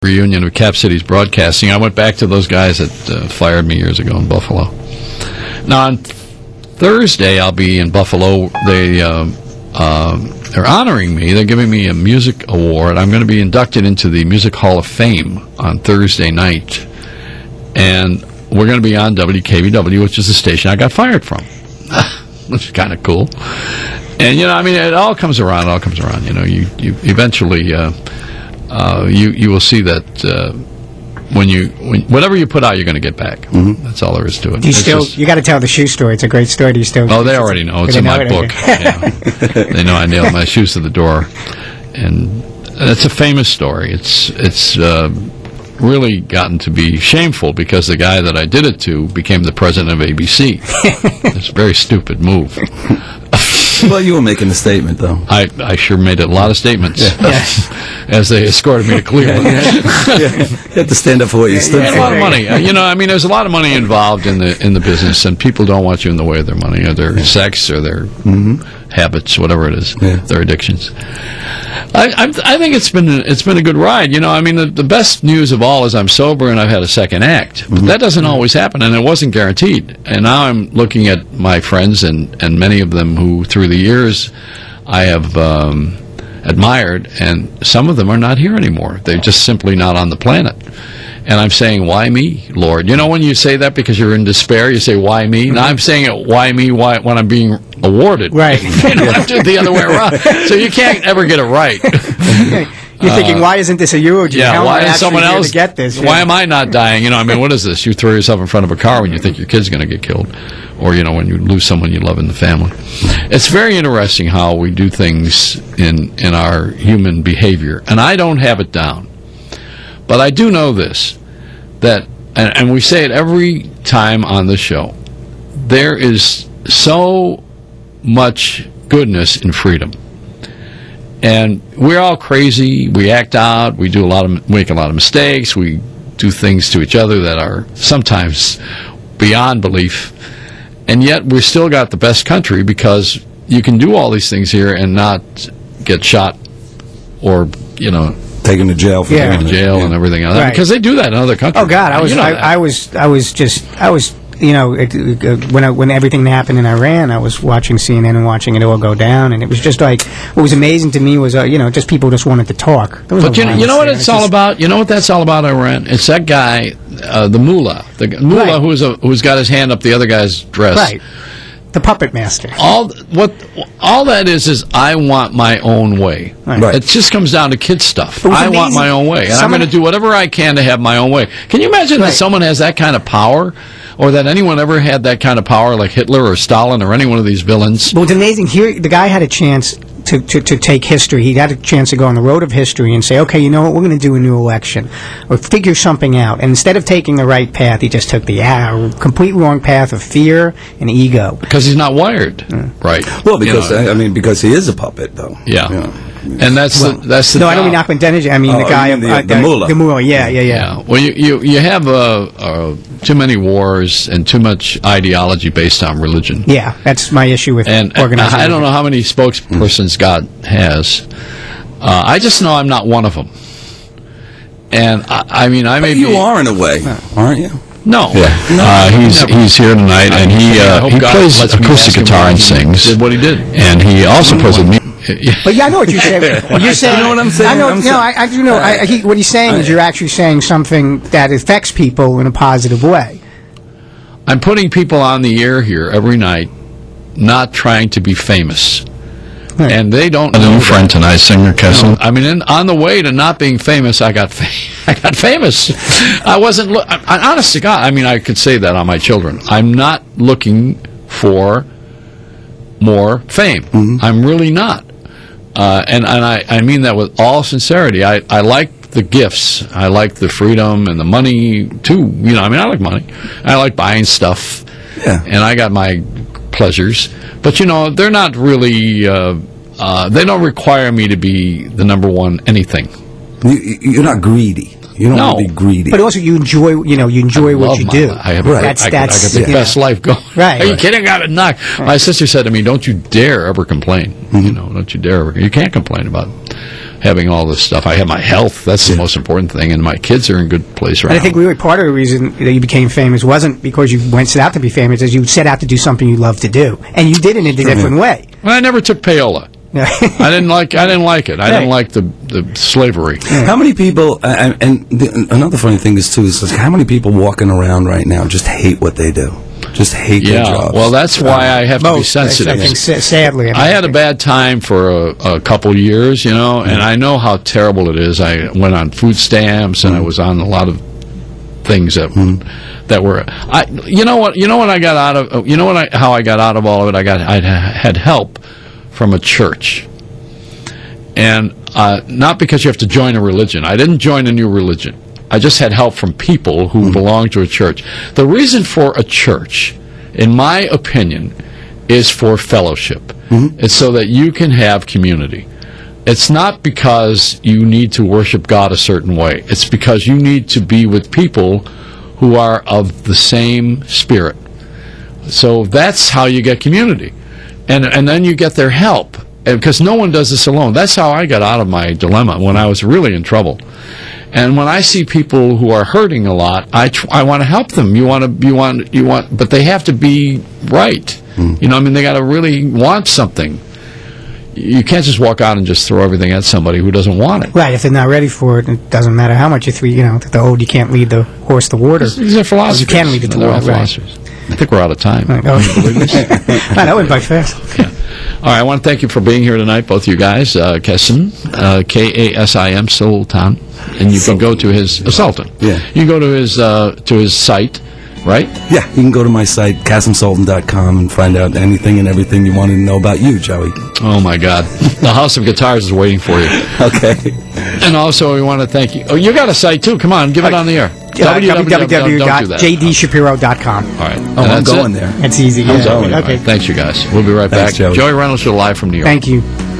reunion of Cap Cities Broadcasting. I went back to those guys that fired me years ago in Buffalo. Now, on Thursday, I'll be in Buffalo. They're honoring me. They're giving me a music award. I'm going to be inducted into the Music Hall of Fame on Thursday night. And we're going to be on WKBW, which is the station I got fired from. Which is kind of cool. And, it all comes around. You eventually... you will see that whatever you put out, you're going to get back. Mm-hmm. That's all there is to it. You got to tell the shoe story. It's a great story. Do you still? Oh, they already know. It's in my book. Yeah. They know I nailed my shoes to the door, and it's a famous story. It's really gotten to be shameful because the guy that I did it to became the president of ABC. It's a very stupid move. Well, you were making a statement, though. I sure made a lot of statements as they escorted me to Cleveland. You had to stand up for what you stood for. A lot of money. There's a lot of money involved in the business, and people don't want you in the way of their money, or their sex, or their habits, whatever it is, their addictions. I think it's been a good ride. The best news of all is I'm sober and I've had a second act. But that doesn't always happen, and it wasn't guaranteed. And now I'm looking at my friends and many of them who, through the years, I have admired, and some of them are not here anymore. They're just simply not on the planet. And I'm saying, why me, Lord? When you say that because you're in despair, you say, why me? Now I'm saying it, why me, why when I'm being awarded. Right. I do it the other way around. So you can't ever get it right. You're thinking, why isn't this a eulogy? Yeah, why is someone else to get this? Why am I not dying? What is this? You throw yourself in front of a car when you think your kid's going to get killed, or when you lose someone you love in the family. It's very interesting how we do things in our human behavior, and I don't have it down, but I do know this, that, and we say it every time on the show, there is so much goodness in freedom. And we're all crazy. We act out. We make a lot of mistakes. We do things to each other that are sometimes beyond belief. And yet we've still got the best country because you can do all these things here and not get shot or, taken to jail for taken to jail and everything else. Right. Because they do that in other countries. Oh God, I was when everything happened in Iran, I was watching CNN and watching it all go down, and it was just like, what was amazing to me was just people just wanted to talk. But you know what it's all about? You know what that's all about, Iran? It's that guy, the mullah, right, who's got his hand up the other guy's dress. Right. The puppet master. All that is I want my own way. Right. It just comes down to kid stuff. I want my own way, and I'm going to do whatever I can to have my own way. Can you imagine that someone has that kind of power, or that anyone ever had that kind of power, like Hitler or Stalin or any one of these villains? Well, it's amazing. Here, the guy had a chance to take history. He had a chance to go on the road of history and say, okay, you know what, we're going to do a new election or figure something out. And instead of taking the right path, he just took the complete wrong path of fear and ego. Because he's not wired right. Well, because he is a puppet, though. Yeah. And that's the no, I don't mean Ahmadinejad. I mean the guy, the mullah. The mullah, yeah. Well, you have too many wars and too much ideology based on religion. Yeah, that's my issue with organization. I don't know how many spokespersons God has. I just know I'm not one of them. And I may be. You are in a way, aren't you? No. Yeah. He's here tonight, and he plays acoustic guitar and sings. Did what he did, and he also plays with me. But I know what you're saying. You're saying, you know what I'm saying? I do know. What he's saying is you're actually saying something that affects people in a positive way. I'm putting people on the air here every night, not trying to be famous. Right. And they don't know. A new friend tonight, singer Kessel. On the way to not being famous, I got famous. I wasn't. Honest to God, I could say that on my children. I'm not looking for more fame. Mm-hmm. I'm really not. And I mean that with all sincerity. I like the gifts. I like the freedom and the money, too. I like money. I like buying stuff. Yeah. And I got my pleasures. But, they're not really... they don't require me to be the number one anything. You're not greedy. You don't want to be greedy. But also you enjoy what you do. I got the best life going. Right. Are you kidding? I got it knocked. Right. My sister said to me, don't you dare ever complain. Mm-hmm. Don't you dare ever. You can't complain about having all this stuff. I have my health. That's the most important thing, and my kids are in good place right And now. I think really part of the reason that you became famous wasn't because you set out to be famous, as you set out to do something you love to do, and you did it in a different way. Well, I never took payola. I didn't like it. I didn't like the slavery. How many people? Another funny thing is too is like, how many people walking around right now just hate what they do, just hate their jobs. Well, that's why I have to be sensitive. I think, sadly, I had a bad time for a couple years, and I know how terrible it is. I went on food stamps, and I was on a lot of things that were. How I got out of all of it. I had help from a church, and not because you have to join a religion. I didn't join a new religion. I just had help from people who belonged to a church. The reason for a church, in my opinion, is for fellowship. It's so that you can have community. It's not because you need to worship God a certain way. It's because you need to be with people who are of the same spirit. So that's how you get community. And then you get their help. Because no one does this alone. That's how I got out of my dilemma when I was really in trouble. And when I see people who are hurting a lot, I want to help them. But they have to be right. They got to really want something. You can't just walk out and just throw everything at somebody who doesn't want it. Right, if they're not ready for it, it doesn't matter how much you throw. The old, you can't lead the horse to water. These are philosophers. You can lead it to water, right. I think we're out of time. Right. That went by fast. Yeah. All right, I want to thank you for being here tonight, both you guys. Kasim, Kasim Sultan, and you can go to his Sultan. Yeah. You can go to his site, right? Yeah, you can go to my site, KasimSultan.com, and find out anything and everything you wanted to know about you, Joey. Oh, my God. The House of Guitars is waiting for you. Okay. And also, we want to thank you. Oh, you got a site, too. Come on, give it on the air. www.jdshapiro.com. All right. Oh, I'm going there. That's easy. I'm going. Okay. Thanks, you guys. We'll be right back. Thanks, Joey. Joey Reynolds, you're live from New York. Thank you.